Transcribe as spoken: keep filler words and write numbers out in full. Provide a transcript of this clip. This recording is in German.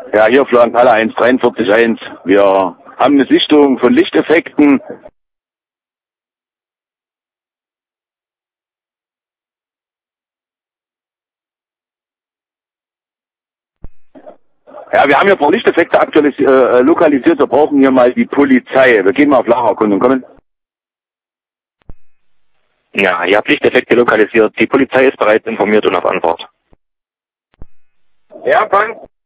Ja, hier Florian Palle eins drei vier eins. Wir haben eine Sichtung von Lichteffekten. Ja, wir haben hier ein paar Lichteffekte aktuell äh, lokalisiert. Wir brauchen hier mal die Polizei. Wir gehen mal auf Lagerkundung. Kommen. Ja, ihr habt Lichteffekte lokalisiert. Die Polizei ist bereits informiert und auf Antwort. Ja, Frank.